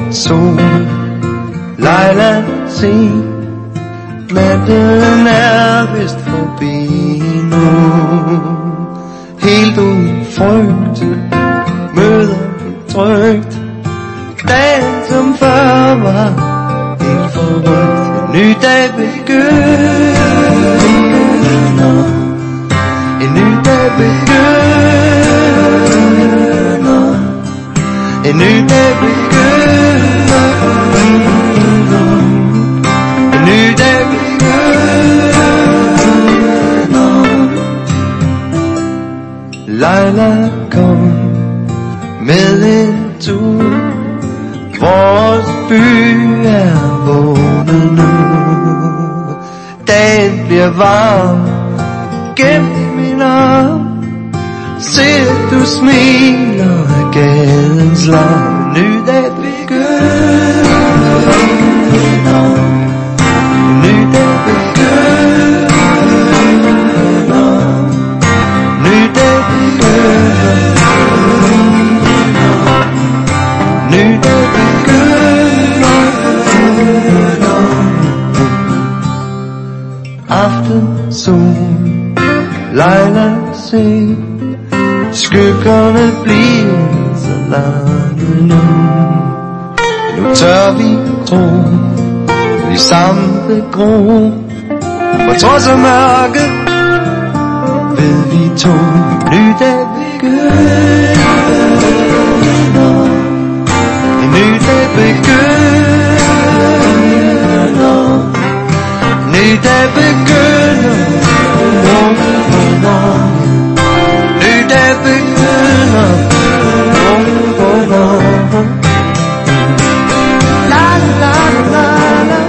sol. Leila, se, natten er vist forbi nu. Helt uden frygt møder vi trygt dagen som før var helt forrygt. En ny dag begynder, en ny dag begynder, en ny dag begynder, en ny dag begynder. Leila, kom med en tur, vores by er vågnet nu. Dagen bliver varm gennem min arm, se du smiler af gadens larm. En ny dag begynder, en ny dag begynder, en ny dag begynder, en ny dag begynder. Aftensol, Leila, se, skyggerne bliver så lange nu. Nu tør vi tro, vi sammen vil gro, på trods af mørket ved vi to. Ny dag begynder, en ny dag begynder, en ny dag begynder, ny dag begynder, la la la la.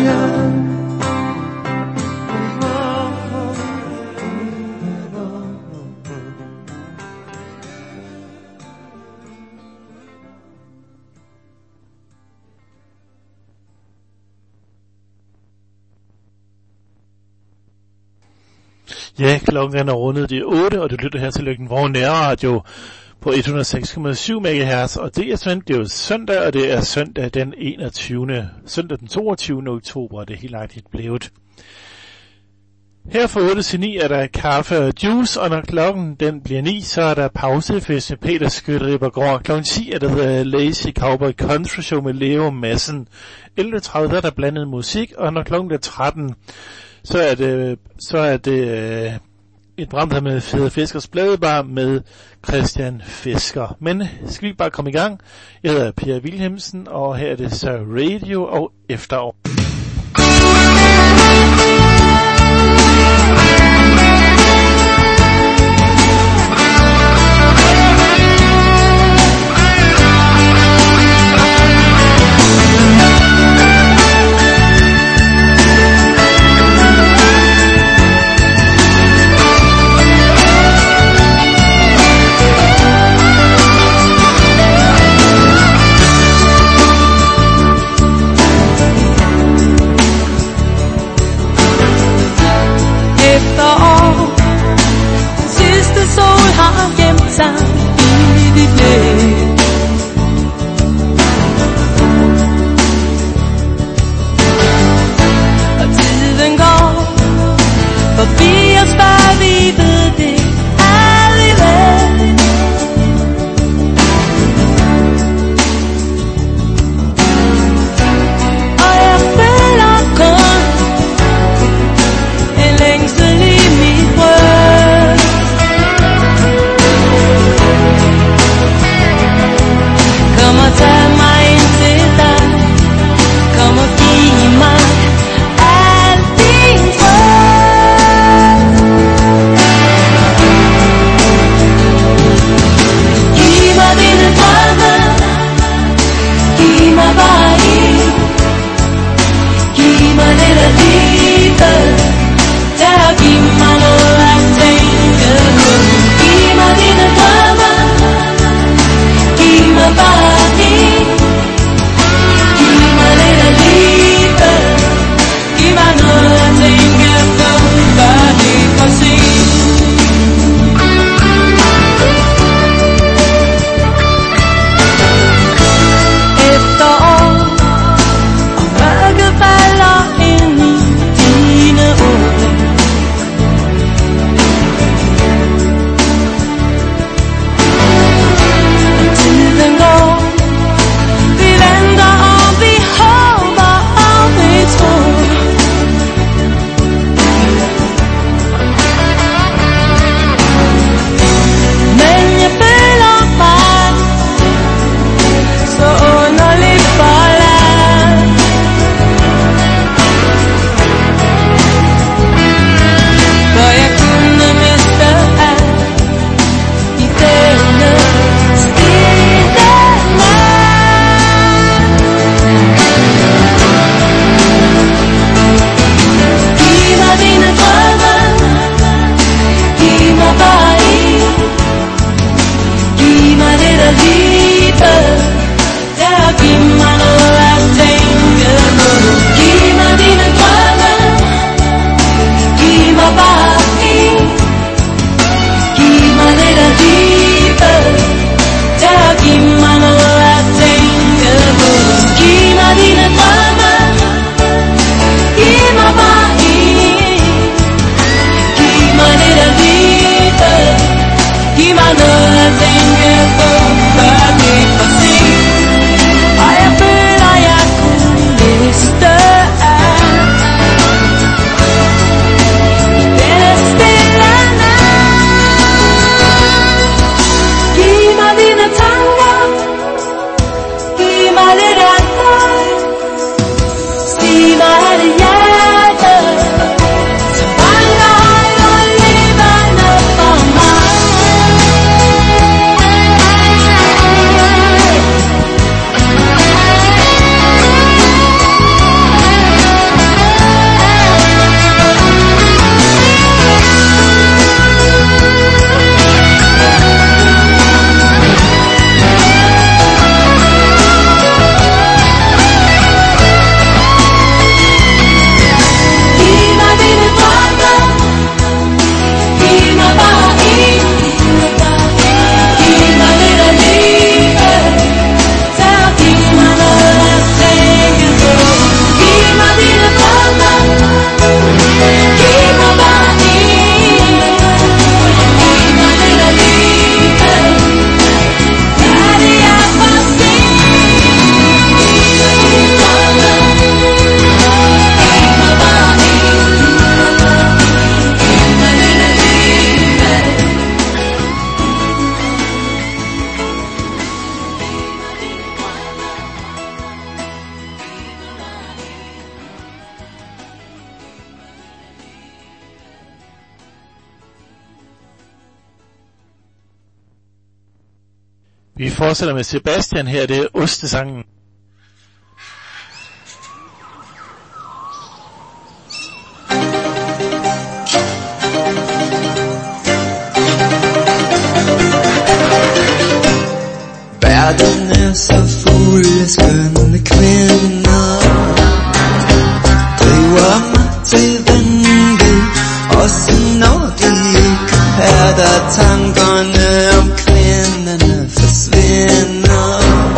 Ja, klokken er rundet, det er 8, og du lytter her til Lykken Vrå Nærradio på 106,7 MHz, og det er søndag, og det er søndag den 22. oktober, det er helt rigtigt blevet. Her fra 8 til 9 er der kaffe og juice, og når klokken den bliver 9, så er der pausefest med Peter Skytterippergaard. Klokken 10 er der Lazy Cowboy Country Show med Leo Madsen. 11.30 er der blandet musik, og når klokken er 13, så er det et program med Fede Fiskers Bladebar med Christian Fisker. Men skal vi bare komme i gang? Jeg hedder Per Wilhelmsen, og her er det så radio og efterår. Vi fortsætter med Sebastian her, det er Ostesangen. Verden er så fuld af skønne kvinder, driver mig til vanvid, også når de ikke er der. Tankerne om kvinderne forsvinder,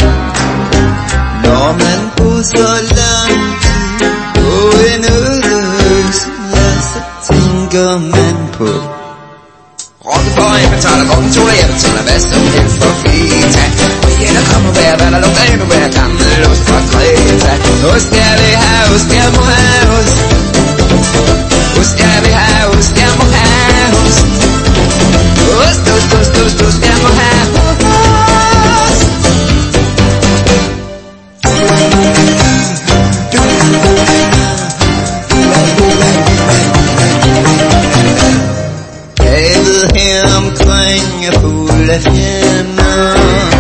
når man bor så lang tid på en øde ø, så tænker man på rockeføj, man tager der rocken, toler, jeg betaler hvad som helst for fita. Og igen der kommer hver, hvad der lugter endnu hver gammel ost fra Kreta. Ost jeg vil have, ost jeg må have, ost. Ost jeg vil have, ost jeg må have, ost. Ost, ost, ost, ost, ost jeg må have, ost. Havet her omkring er fuld af fjender,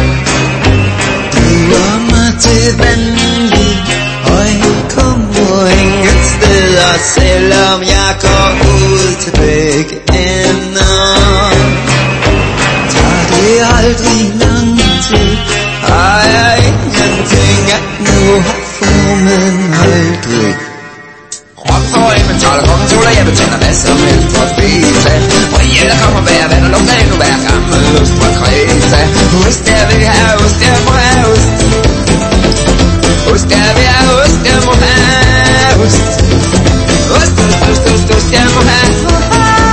driver mig til vanvid, og jeg kommer ingen steder, selvom jeg går ud til begge ender. Tager det aldrig lang tid, har jeg ingenting at nu har formen aldrig. Rockeføj, man tager der rocken, toler, jeg betaler hvad som helst for fita. Og ja, der kommer hver, hvad der lugter endnu hver gammel ost fra Kreta. Ost jeg vil have, ost jeg må have, ost. Ost jeg vil have, ost jeg må have, ost. Ost, ost, ost, ost, ost jeg må have, ost.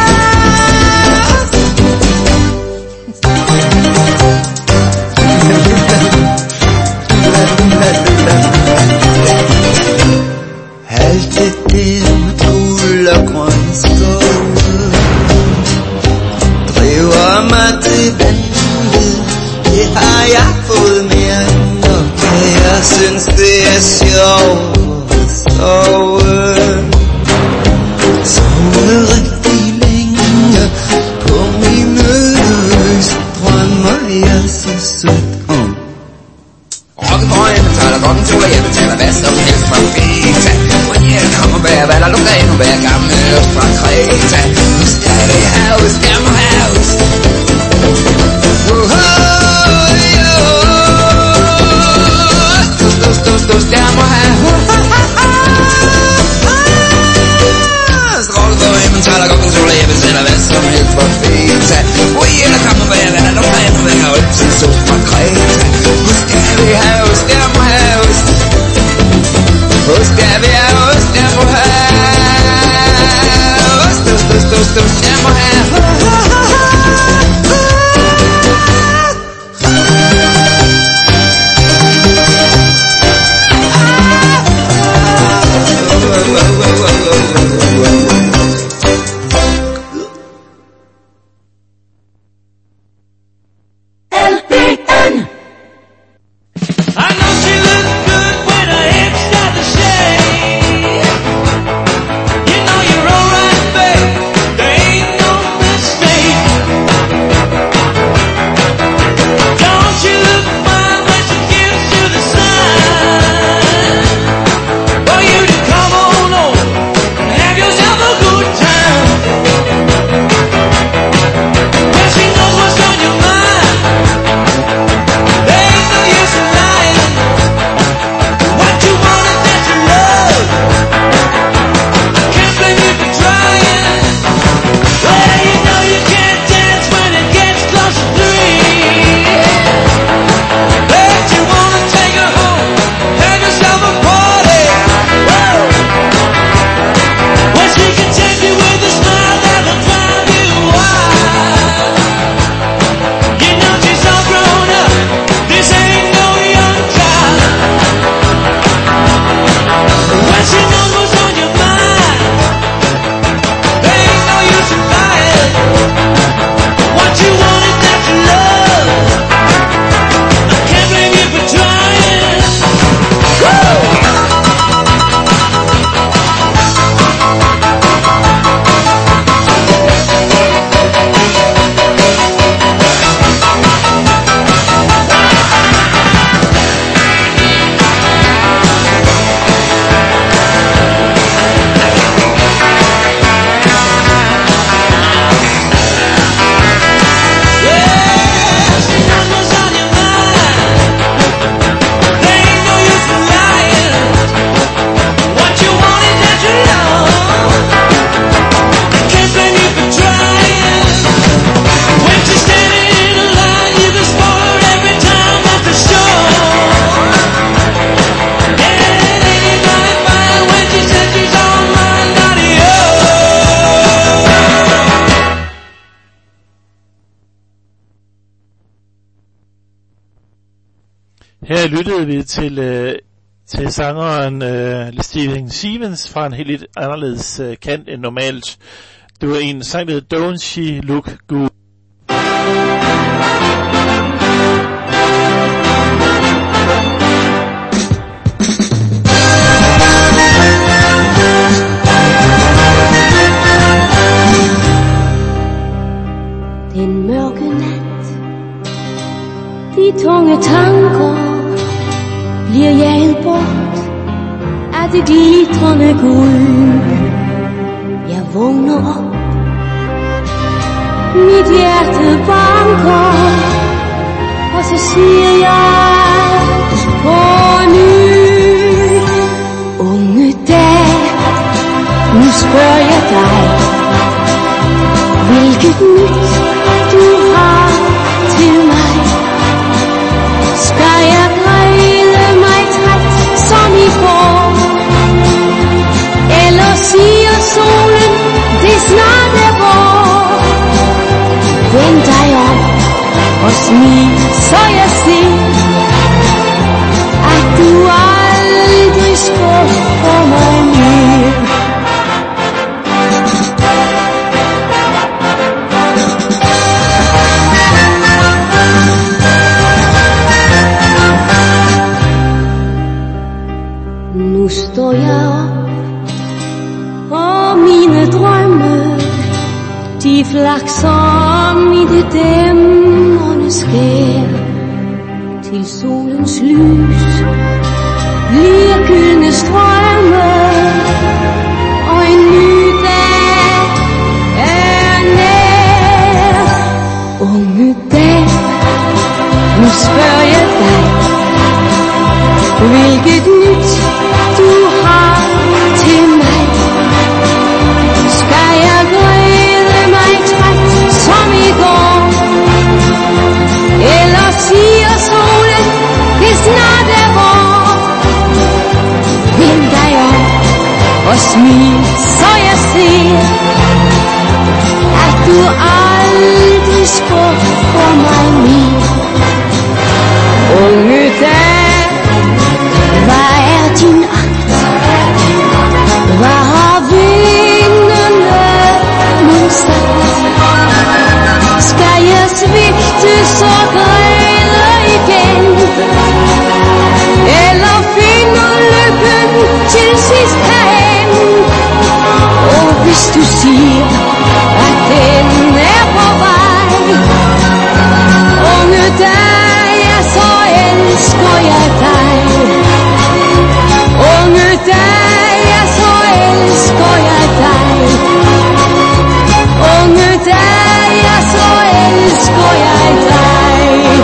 Alt det der med guld og grøn skov driver mig til vanvid. Det har jeg fået mere end nok, og jeg synes det er sjovt at sove. Sove rigtig længe på min øde, så drømmer jeg så sødt om rockeføj, man tager der rocken, toler, jeg betaler hvad som helst for fita. Og ja, der kommer hver, hvad der lugter endnu hver gammel ost fra Kreta. Ost jeg vil have, ost jeg må have, ost. Ost, ost, ost, ost jeg må have, ost. Rockeføj, man tager der rocken, toler, jeg betaler hvad som helst for fita. Og ja, der kommer hver, hvad der lugter endnu hver gammel ost fra Kreta. Ost jeg vil have, ost jeg må have, ost. Ost jeg vil have, ost jeg må have, ost, ost, ost, ost, ost jeg må have, LPN Her lyttede vi til sangeren Stephen Stevens fra en helt lidt anderledes kant end normalt. Det var en sang, der hed Don't She Look Good. Den mørke nat, de tunge tanker bliver jaget bort af det glitrende guld. Jeg vågner op, mit hjerte banker, og så siger jeg på ny: unge dag, nu spørger jeg dig, hvilket nyt du har til mig. Skal jeg græde mig træt som i går, eller siger solen, det snart er vår? Vend dig om og smil, så jeg ser, at du aldrig skuffer mig mere. Nu står jeg op, og mine drømme, de flakser om i det dæmrende skær, til solens lys bliver gyldne strømme, og en ny dag er nær. Unge dag, nu spørger jeg dig, hvilket nyt du har til mig. Skal jeg græde mig træt som i går, eller siger solen, det snart er vår? Vend dig om og smil, så jeg ser, at du aldrig skuffer mig mere. Unge dag, hvad er din agt? Hvad har vinderne nu sagt? Skal jeg svigte så græde igen, eller finder lykken til sidst herhen? Og hvis du siger, at den er på vej, unge dag, ja, så elsker jeg dig. Unge dag, ja, så elsker jeg dig. Unge dag, ja, så elsker jeg dig.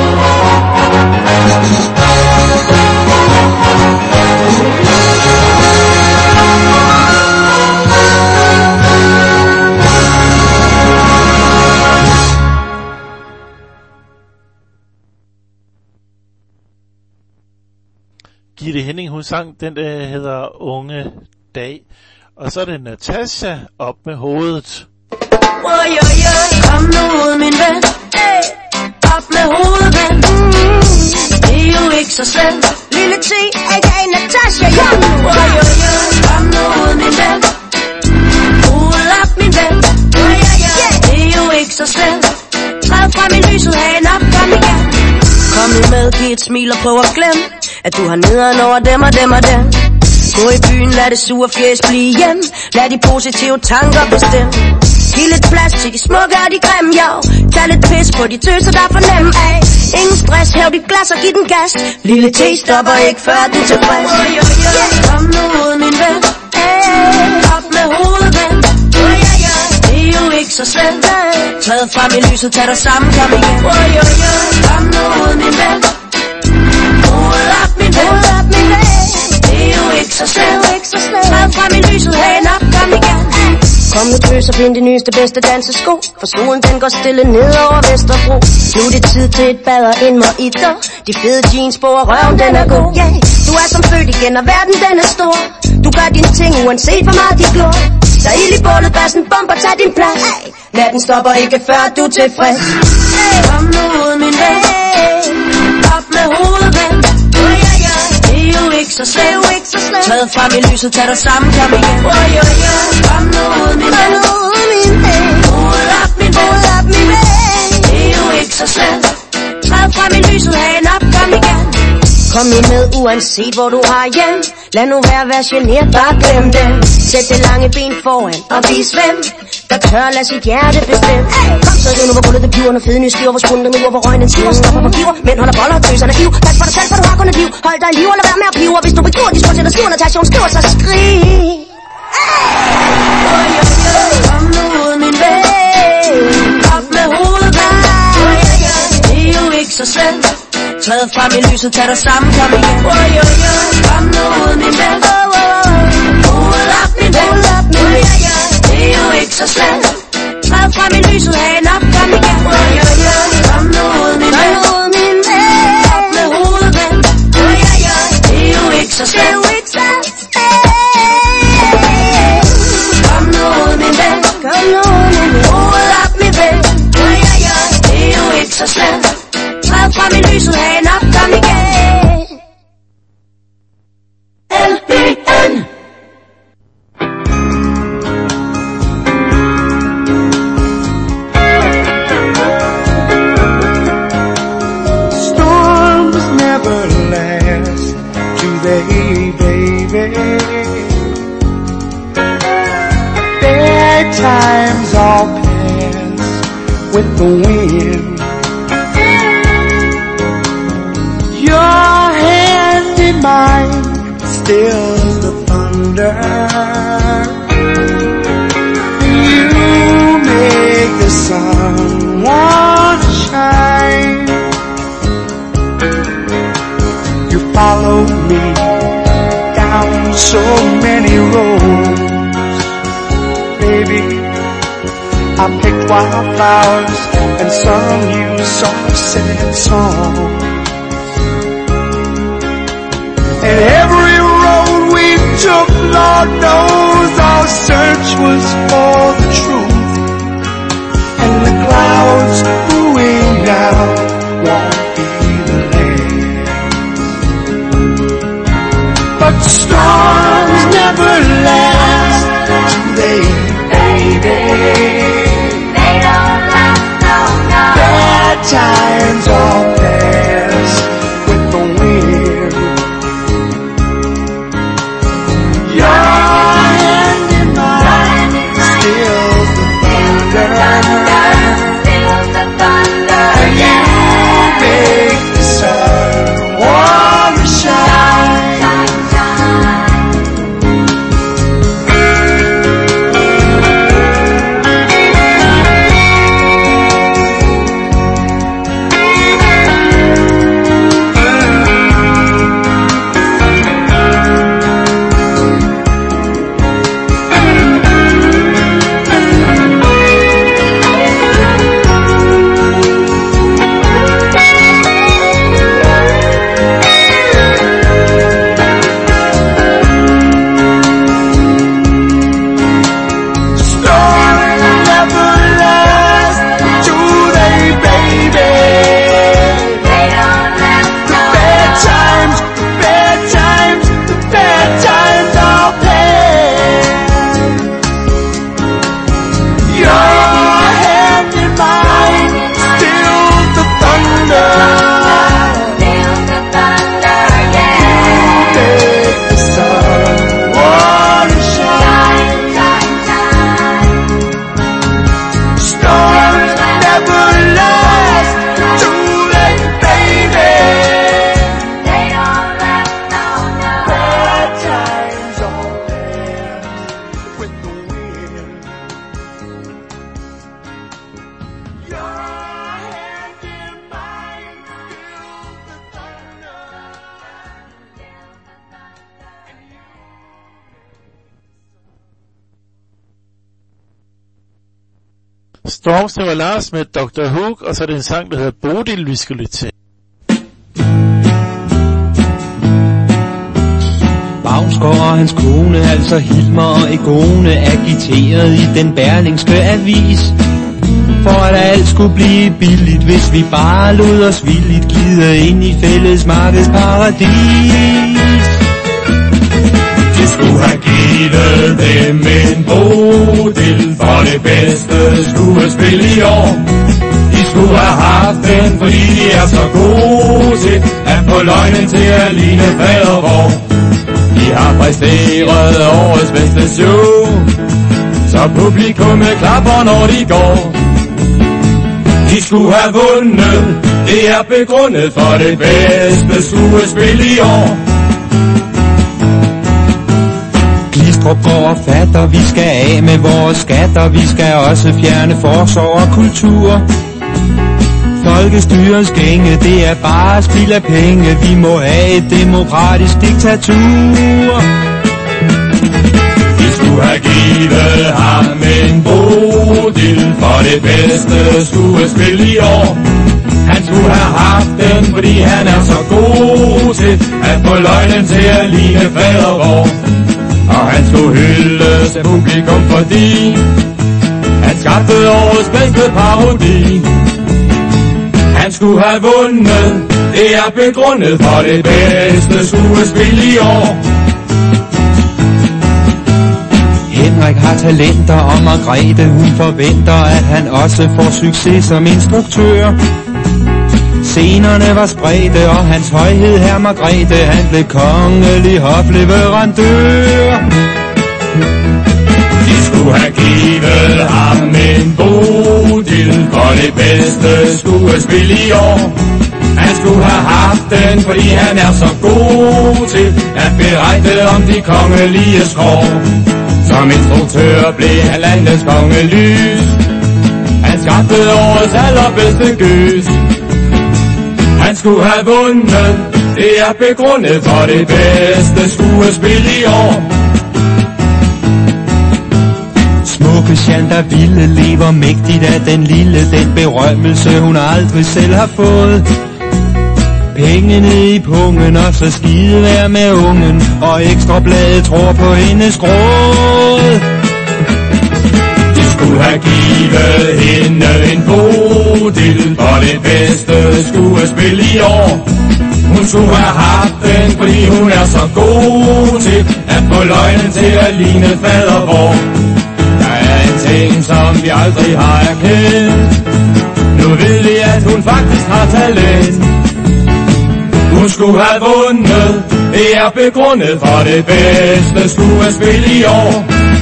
Gitte Henning, hun sang den, der hedder Unge Dag. Og så er det Natasha, Op med hovedet. Kom nu ud, min ven. Op med hovedet, ven. Det er jo ikke så slemt. Lille T, a.k.a. Natasha, ja. Kom nu ud, min ven. Hovedet op, min ven. Det er jo ikke så slemt. Træd frem i lyset, hagen op, kom igen. Kom nu med, giv et smil og prøv at glemme, at du har nederen over dem og dem og dem. Gå i byen, lad det sure fjes blive hjem. Lad de positive tanker bestemme. Giv lidt plads til de smukke og de grimme, jo. Tag lidt pis på de tøser, der er for nem af. Ingen stress, hæv dit glas og giv den gas. Lille T stopper ikke før du er tilfreds. Kom nu ud, min ven. Op med hovedet, ven. Det er jo ikke så slemt. Træd frem i lyset, tag dig sammen, kom igen. Kom nu ud, min ven. Hovedet op, min ven. Det er jo ikke så slemt. Træd frem i lyset, hagen op, kom igen. Kom nu tøs og find de nyeste bedste dansesko, for solen den går stille ned over Vesterbro. Nu er det tid til et bad og en mojito. De fede jeans på og røven den er god, yeah. Du er som født igen og verden den er stor. Du gør dine ting uanset hvor meget de glor. Der er ild i bålet, bassen bomber, tag din plads. Natten stopper ikke før du er tilfreds. Kom nu ud, min ven. Op med hovedet, ven. så slemt. Træd frem i lyset, tag dig sammen, kom igen. Kom nu ud, min ven. Hold op, min ven. Det er jo ikke så slemt. Træd frem i lyset, hagen op, kom igen. Kom nu med, uanset hvor du har hjem. Lad nu være at være generet, bare glem det. Sæt det lange ben foran og vis hvem der tør lade sit hjerte bestemme. Kom så, riv nu, hvor gulvet det piver. Når fede nye skiver, hvor skunden nu, hvor røgnen siver. Stopper for giver, mænd holder boller og tøserne giv. Pas for dig selv, for du har kun et liv. Hold dig i liv, og lad være med at pive. Og hvis du begiver, de skriver til dig, skriver Natasha, hun skriver, så skrig. Kom nu ud, min ven. Op med hovedet, det er jo ikke så slemt. Træd frem i lyset, tag dig sammen, kom igen. Kom nu ud, min ven. Hold op, min ven. Det er jo ikke så slemt. Træd frem i lyset, hagen op, kom igen. Kom nu ud, min ven. Op med hovedet, ven. Det er jo ikke så slemt. Kom nu ud, min ven. Hold op, min ven. Det er jo ikke så slemt. Træd frem i lyset, hagen op, kom igen. LBN. Storms never last, do they, baby? Bad times all pass with the wind. Your hand in mine stills the thunder. You make the sun wanna shine. You follow me down so many roads. Baby, I picked wildflowers and sung you soft sad songs. And every road we took, Lord knows our search was for the truth. And the clouds moving down won't be the land. But storms never last, do they, baby? They don't last, no, no. Bad times all pass with the wind. Storms, det var Lars med Dr. Hook, og så er det en sang, der hedder Bodil, vi skal lytte til. Bagsgaard og hans kone, altså Hilmer og Egone, agiteret i den berlingske avis, for at alt skulle blive billigt, hvis vi bare lod os villigt glide ind i fællesmarkedets paradis. skulle have givet dem en bodil for det bedste skuespil i år. De skulle have haft den, fordi de er så gode til at få løgnen til at ligne fadervor. De har præsteret årets bedste show, så publikummet klapper når de går. De skulle have vundet, det er begrundet for det bedste skuespil i år. Glistrup går og fatter, vi skal af med vores skatter. Vi skal også fjerne forsorg og kultur. Folkestyrets gænge, det er bare spild af penge. Vi må have et demokratisk diktatur. De skulle have givet ham en bodil for det bedste skuespil i år. Han skulle have haft den, fordi han er så god til at få løgnen til at ligne fadervor. Og han skulle hyldes af publikum, fordi han skabte årets bedste parodi. Han skulle have vundet, det er begrundet for det bedste skuespil i år. Henrik har talenter, og Margrethe hun forventer, at han også får succes som instruktør. Scenerne var spredte, og hans højhed herr Margrethe, han blev kongelig hofleverandør. De skulle have givet ham en bodil for det bedste skuespil i år. Han skulle have haft den, fordi han er så god til at berette om de kongelige skår. Som instruktør blev han landets kongelys. Han skabte årets allerbedste gys. Han skulle have vundet, det er begrundet for det bedste skuespil i år. Smukke Jeanne, der ville, lever mægtigt af den lille, den berømmelse hun aldrig selv har fået. Pengene i pungen, og så skide vær med ungen, og Ekstrabladet tror på hendes gråd. De skulle have givet hende en bodil for det bedste skuespil i år. Hun skulle have haft den, fordi hun er så god til at få løgnen til at ligne fadervor. Der er en ting, som vi aldrig har erkendt. Nu ved vi, at hun faktisk har talent. Hun skulle have vundet, det er begrundet for det bedste skuespil i år.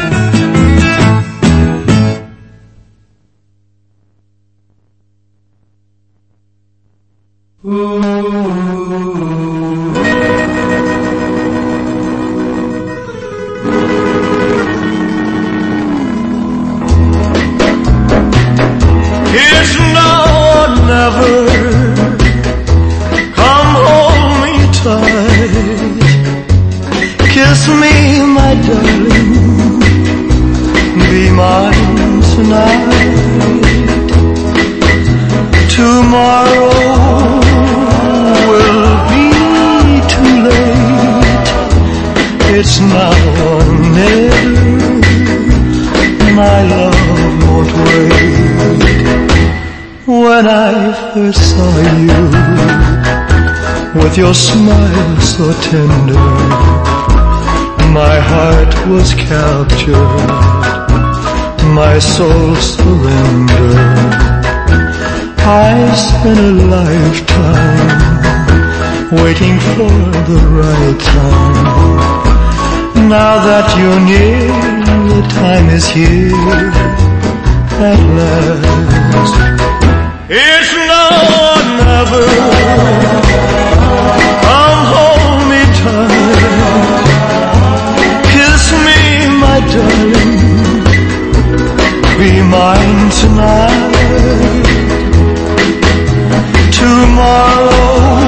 It's now or never. Come hold me tight. Kiss me, my darling. Be mine tonight. Tomorrow will be too late. It's now or never. My love won't wait. When I first saw you, with your smile so tender, my heart was captured, my soul surrendered. I spent a lifetime waiting for the right time. Now that you're near, the time is here at last. It's now or never. Come hold me tight. Kiss me, my darling. Be mine tonight. Tomorrow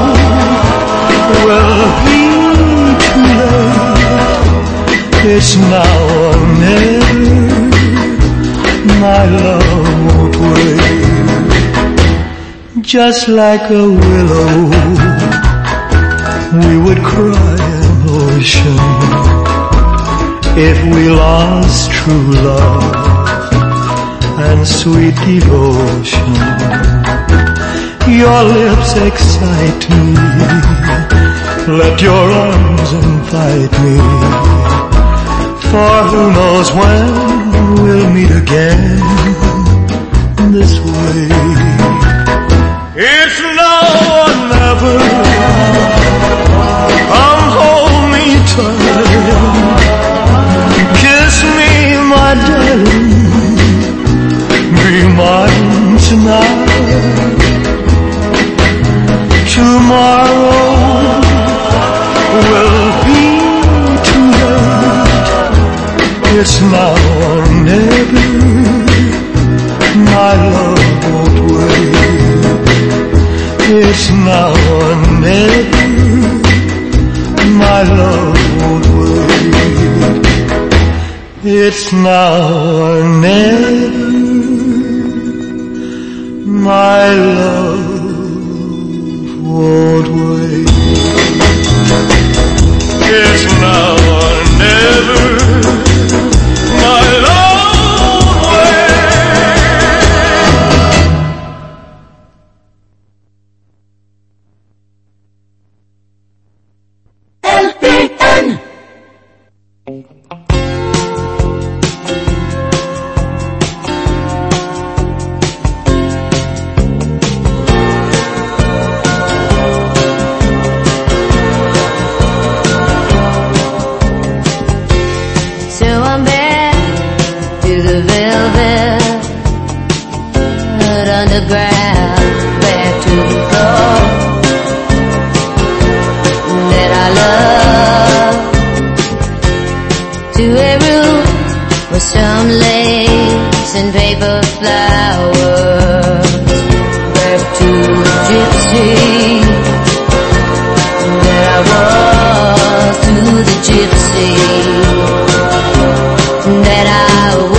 will be too late. It's now or never. My love won't wait. Just like a willow, we would cry an ocean if we lost true love and sweet devotion. Your lips excite me, let your arms invite me For who knows when we'll meet again this way. It's now or never. Come hold me tight. Kiss me, my darling. Be mine tonight. Tomorrow will be too late. It's now or never. My love won't wait. It's now or never. My love won't wait. It's now or never. My love won't wait. It's now or never. My love won't wait. LPN. Underground, back to the floor that I love, to a room with some lace and paper flowers, back to the gypsy that I was, to the gypsy that I was.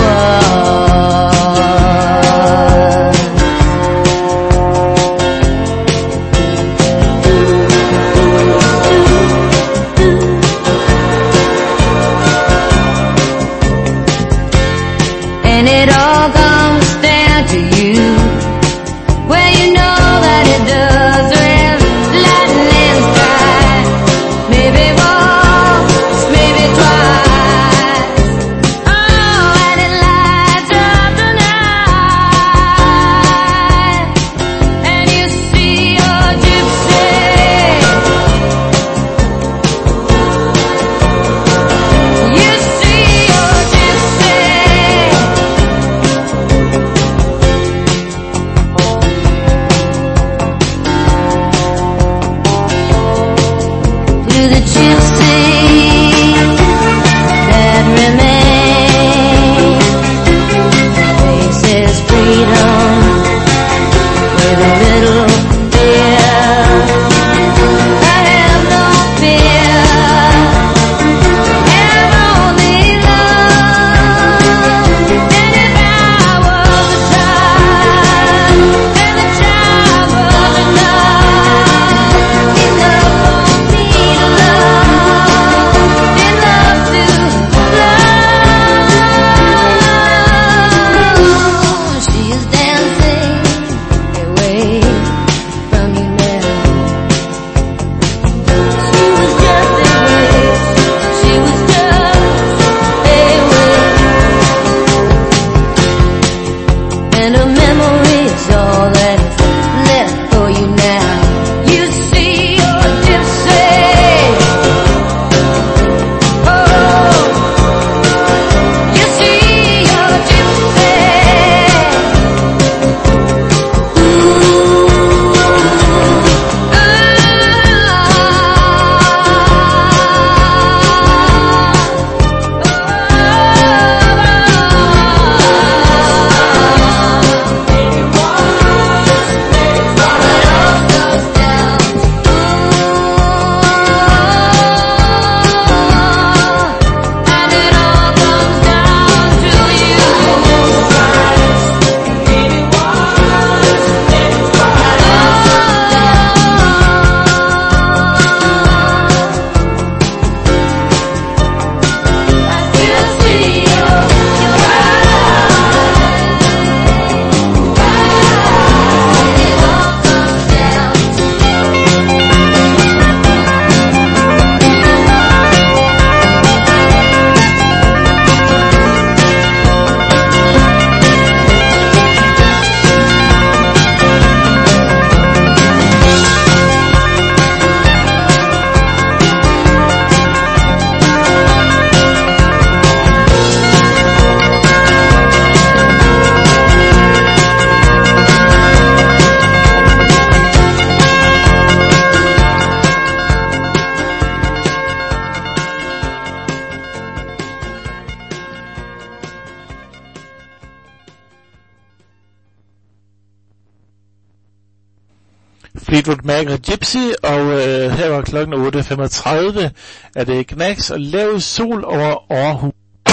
Fleetwood Mac og Gypsy, og her var klokken 8.35, er det Knacks og Lav Sol over Aarhus.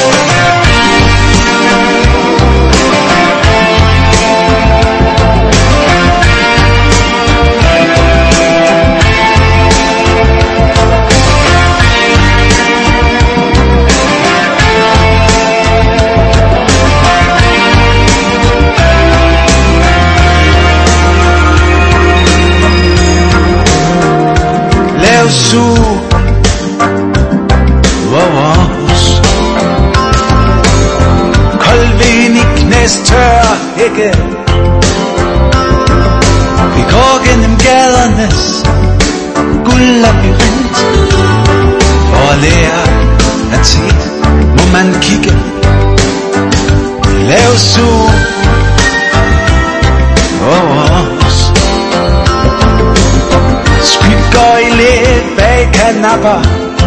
Lav sol over os, kold vind i knæstørre hække. Vi går gennem gadernes guldlabyrint. For at lære at se må man kigge. Lav sol over os, skygger i læ bag kanapper.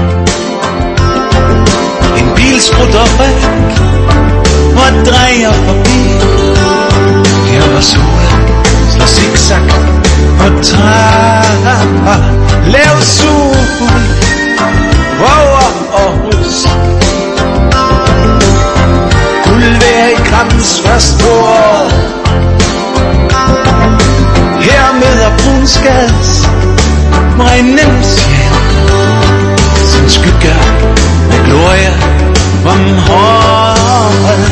En bil sprutter væk og drejer forbi. Her hvor solen slår zigzag på trapper. Lav sol over Aarhus, guldvejr i Grams først på år. Her møder Brunskads brændende sjæl sin skygge med glorie om håret.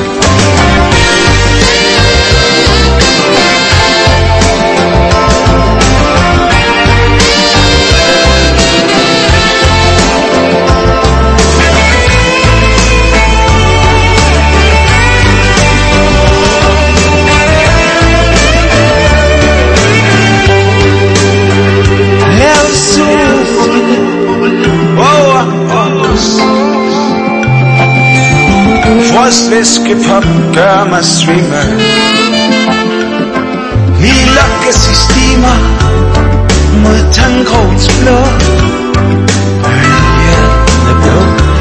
Frostvæskepop gør mig svimle. Vi lokkes i stimer mod Tangkrogens blå. Bølgerne blå,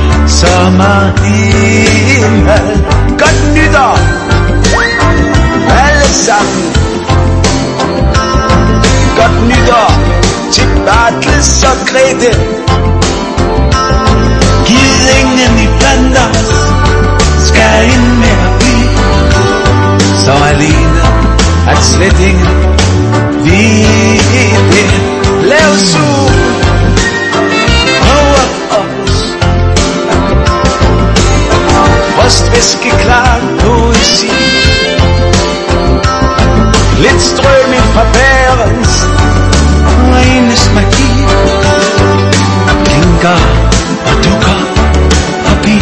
sommerhimmel. Godt nytår alle sammen. Godt nytår til Bartles og Grete. Giv ingen i blandt os skal ind med at blive så alene, at slet ingen vil. Lav sol over os, frostvæske klar poesi. Lidt strømning fra bærens renes magi. Blinker og dukker forbi.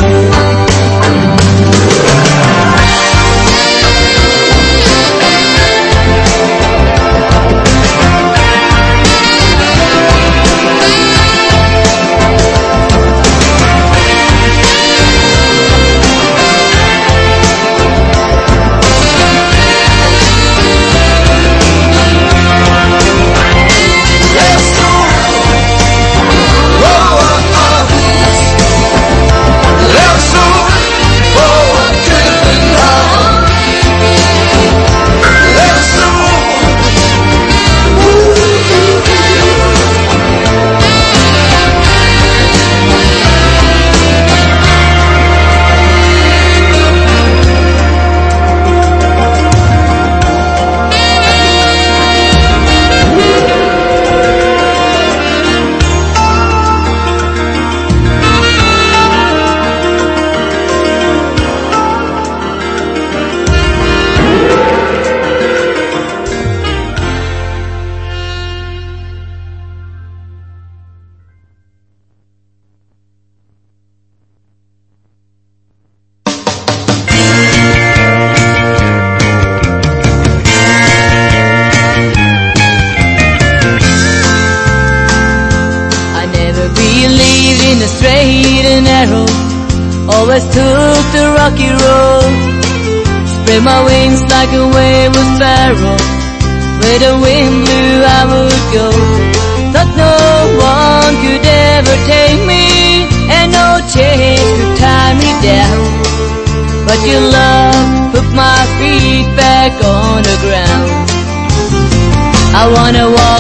Always took the rocky road, spread my wings like a wayward sparrow. Where the wind blew I would go. Thought no one could ever take me, and no chains could tie me down. But your love put my feet back on the ground. I wanna walk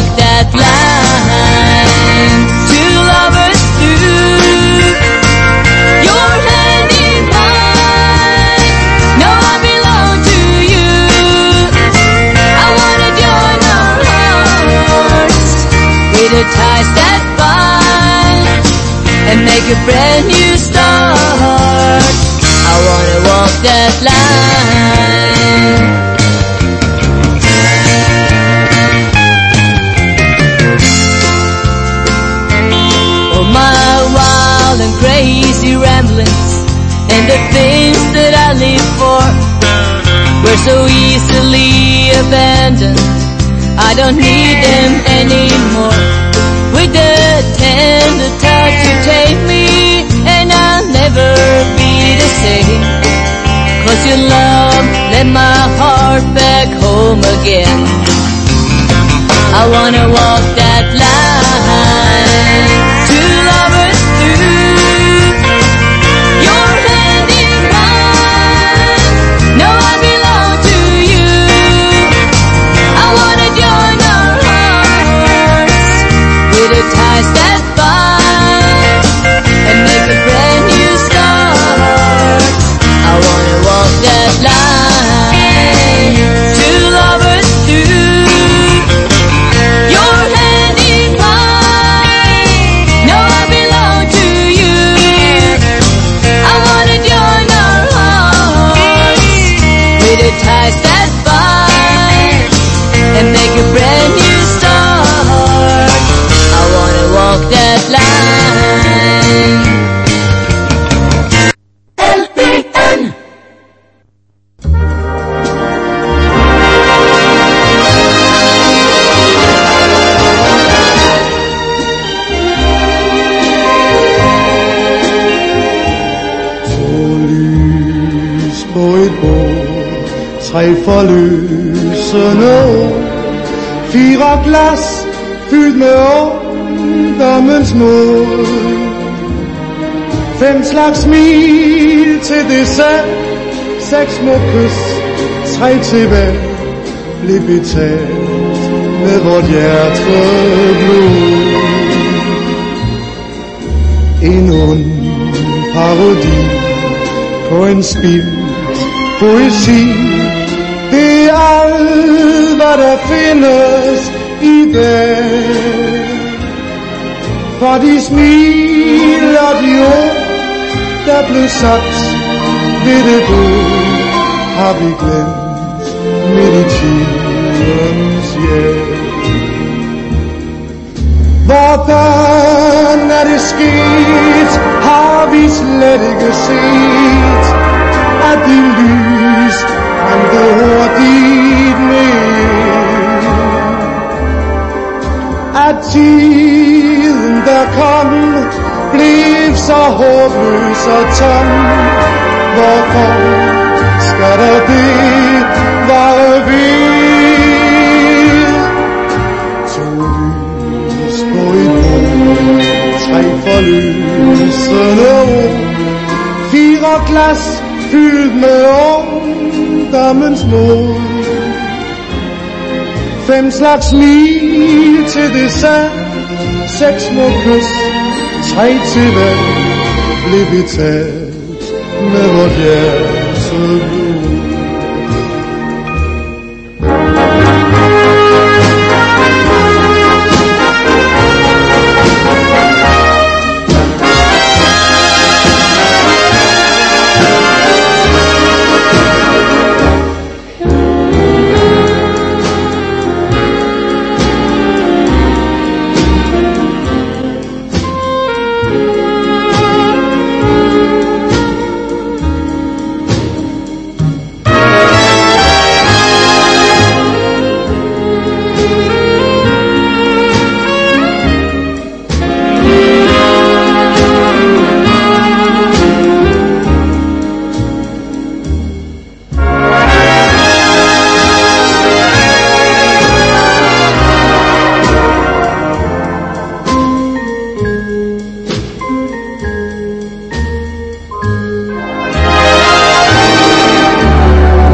line. Two lovers through, your hand in mine. Now I belong to you. I wanna join our hearts with the ties that bind and make a brand new start. I wanna walk that line. Oh, my wild and crazy ramblings and the things that I live for were so easily abandoned. I don't need them anymore. With the tender touch you take me, and I'll never be the same. 'Cause your love led my heart back home again. I wanna walk that line. Two lovers through, your hand in mine. Now I belong to you. I wanna join our hearts with the ties that bind and make a brand new start. I wanna walk that line. Two lovers through, your hand in mine. Now I belong to you. I wanna join our hearts with the ties that bind and make a brand new start. I wanna walk that line. LPN. Lys på et bord, 3 forløsende år, 4 glas fyldt med ungdommens mod, 5 slags smil til dessert, 6 små kys, 3 til hver, blev betalt med vort hjerteblod. En ond parodi på en spildt poesi, det er alt, hvad der findes i dag. For de smil og de ord, der blev sagt ved det bord, har vi glemt midt i tidens hjælp. Hvordan er det sket, har vi slet ikke set, at din lys brændte hurtigt ned. At tiden der kom, blev så håbløs og tom. Hvorfor skal der det vare ved? 2 lys på et bord, 3 forløsende år, 4 glas fyldt med ungdommens mod, 5 slags smil til dessert, 6 små kys, 3 til hver, blev betalt med vort hjerteblod.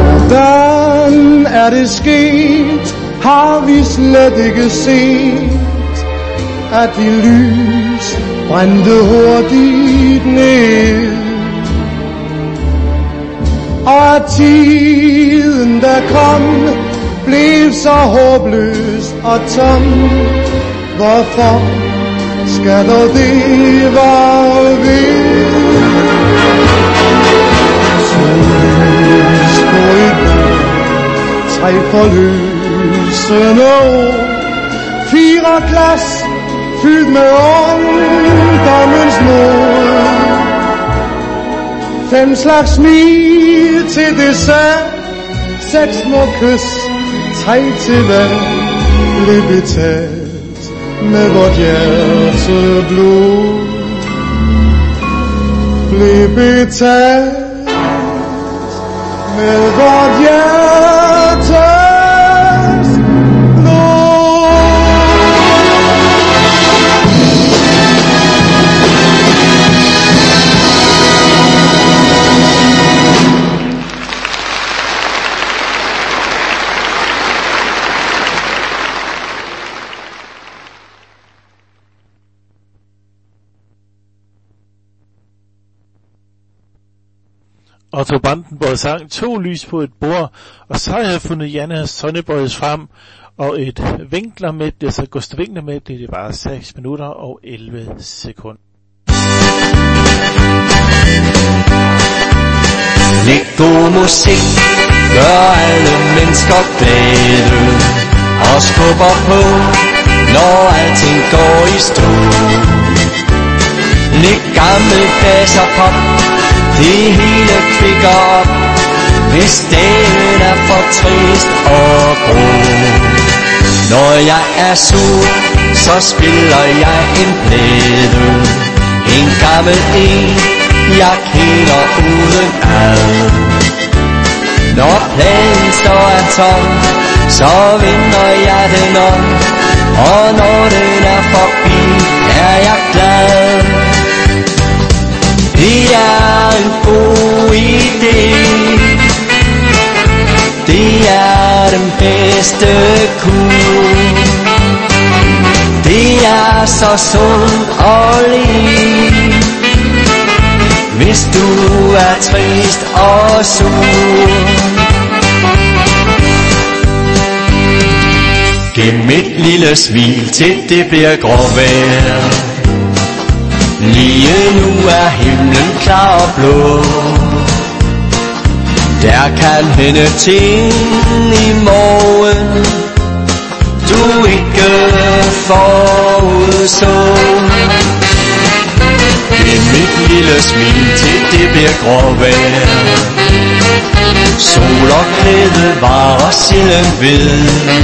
Er det sket, har vi slet ikke set, at de lys brændte hurtigt ned, og at tiden der kom blev så håbløs og tom. Hvorfor skal dog det være ved? Sollys på et bord, 3 forløsende år, 4 glas fyldt med ungdommens mod, 5 slags smil til dessert, 6 små kys, 3 til hver, blev betalt med vort hjerteblod, blev betalt med vort hjertes blod. Otto Brandenborg sang 2 lys på et bord, og så har jeg fundet Janne Sonneborgs frem, og et Winkler-medley, altså Gustav Winkler-medley, det var 6 minutter og 11 sekunder. Læg god musik, gør alle mennesker glade, og skubber på, når alting går i stå. Læg gammel bass og pop, det hele kvikker op, hvis dagen er for trist og grå. Når jeg er sur, så spiller jeg en plade, en gammel en, jeg kender uden ad. Når pladen står er tom, så vinder jeg den om, og når den er forbi, er jeg glad. Det er en god idé, det er den bedste kur. Det er så sundt og lige, hvis du er trist og sur. Gem et lille smil til det bliver gråvejr. Lige nu er himlen klar og blå. Der kan hænde ting i morgen, du ikke forudså. Gem et lille smil til det bliver gråvejr. Sol og glæde varer sjældent ved,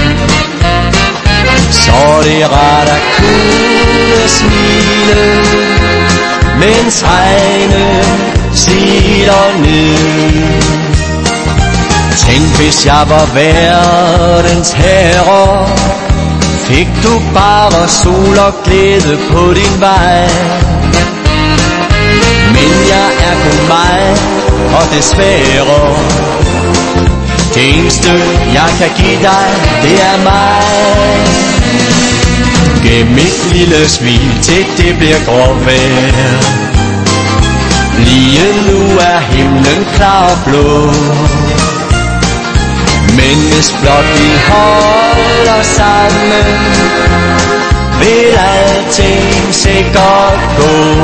så det er rart at kunne smile, mens regnen siler ned. Tænk hvis jeg var verdens herre, fik du bare sol og glæde på din vej. Men jeg er kun mig, og desværre, det eneste jeg kan give dig, det er mig. Gem et lille smil til det bliver gråvejr. Lige nu er himlen klar og blå, men hvis blot vi holder sammen, vil alting sikkert gå.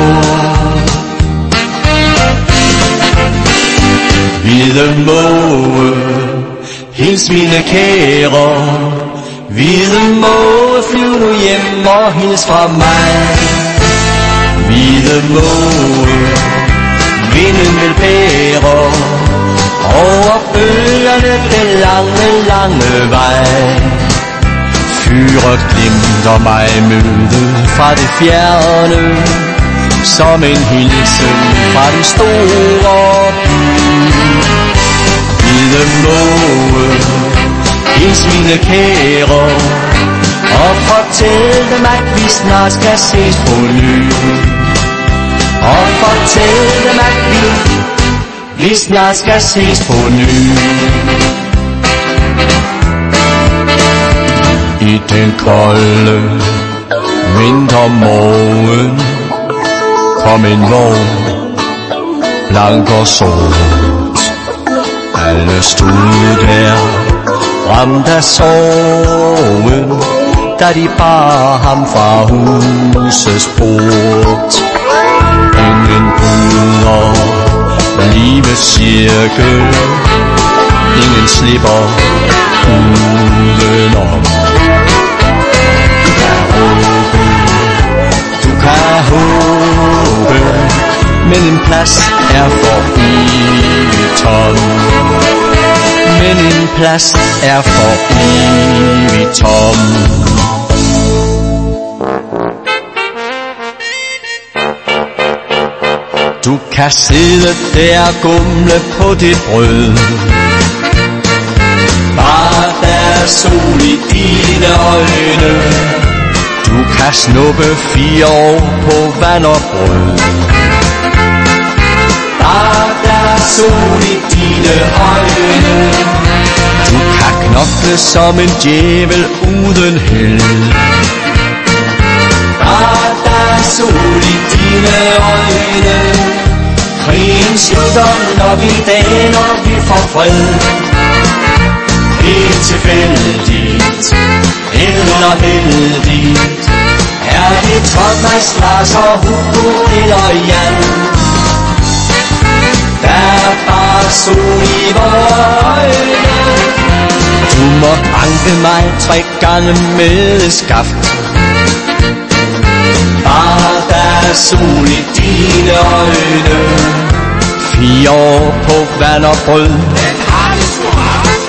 Hvide måge, hils mine kære. Hvide måge, flyv nu hjem og hils fra mig. Hvide måge, vinden vil bære over bølgerne den lange, lange vej. Fyret glimter mig møde fra det fjerne, som en hilsen fra den store by. Hvide måge, hils mine kære, og fortæl dem, at vi snart skal ses på ny. Og fortæl dem, at vi snart skal ses på ny. I den kolde Vintermorgen kom en vogn, blank og sort. Alle stod der, ramt af sorgen, da de bar ham fra husets port. Ingen bryder livets cirkel, ingen slipper udenom. Du kan håbe, men en plads er for evigt tom. Men en plads er for evigt tom. Du kan sidde der og gumle på dit brød, bare der er sol i dine øjne. Du kan snuppe 4 år på vand og brød, bare der er sol i dine øjne. Du kan knokle som en djævel uden held, bare der er sol i dine øjne. Krigen slutter, når vi daner, vi får fred. Helt tilfældigt, eller heldigt, er det Thomas, Lars og Hugo eller Jan. Der er bare sol i vore øjne. Du må banke mig 3 gange med et skaft, bare der er sol i dine øjne. 4 år på vand og brød, men har det sgu haft.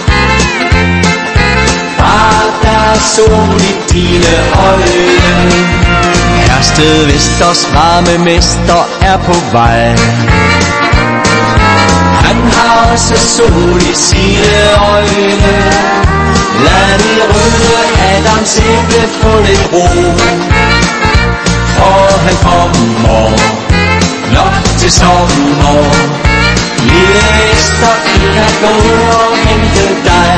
Bare der er sol i dine øjne. Hersted Vesters varme mester er på vej. Han har også sol i sine øjne. Lad de røde Adams æble få lidt ro, for han kommer nok til sommer. Lille Esther kan gå og hente dig,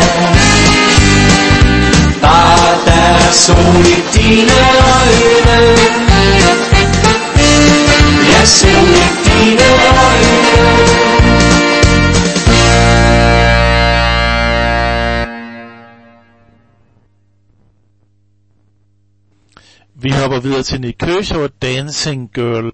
bare der er sol i dine øjne. Ja, sol i dine øjne. Vi hopper videre til Nick Kershaw og Dancing Girl.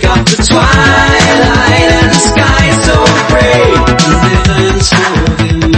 Twilight and the sky so gray, living so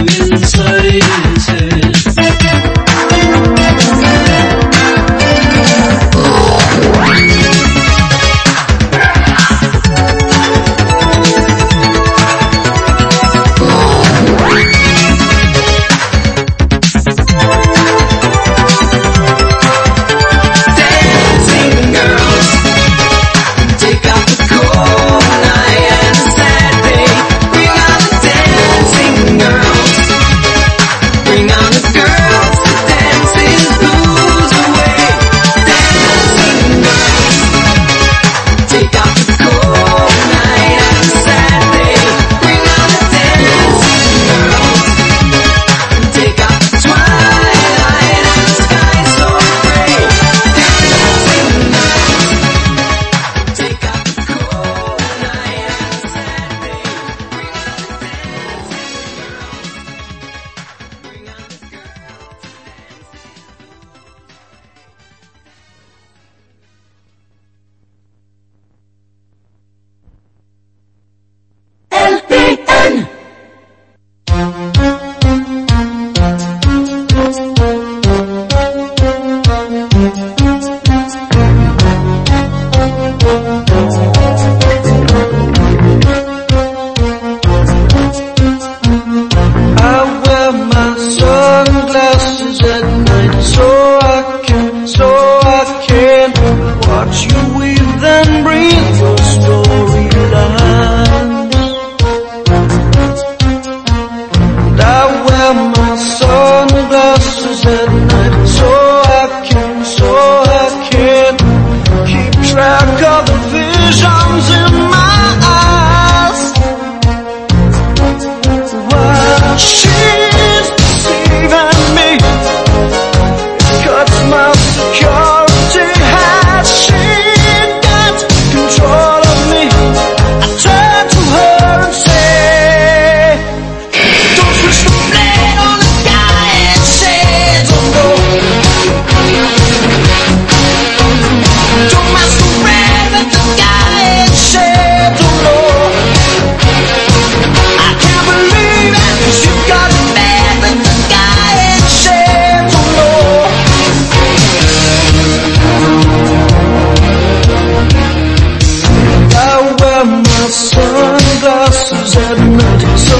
my sunglasses at night, so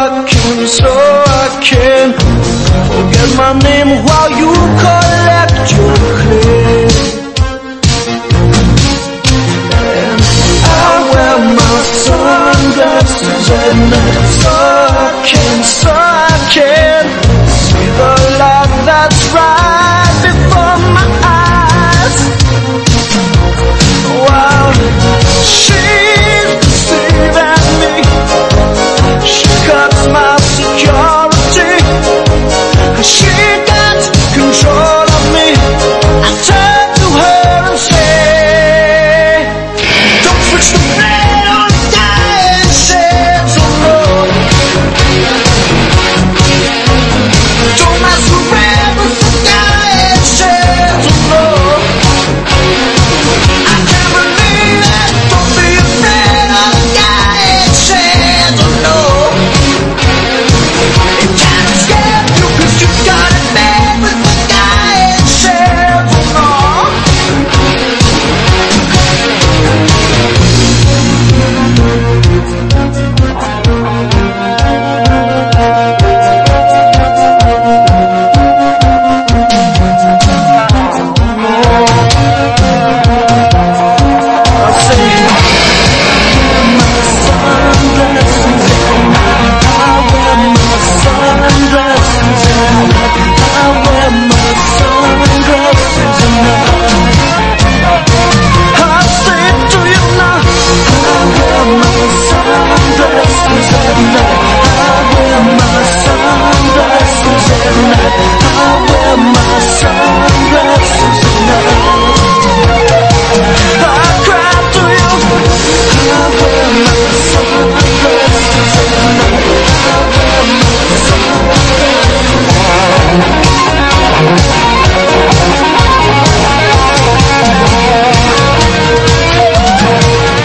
I can forget my name while you collect your claim. And I wear my sunglasses at night, so I can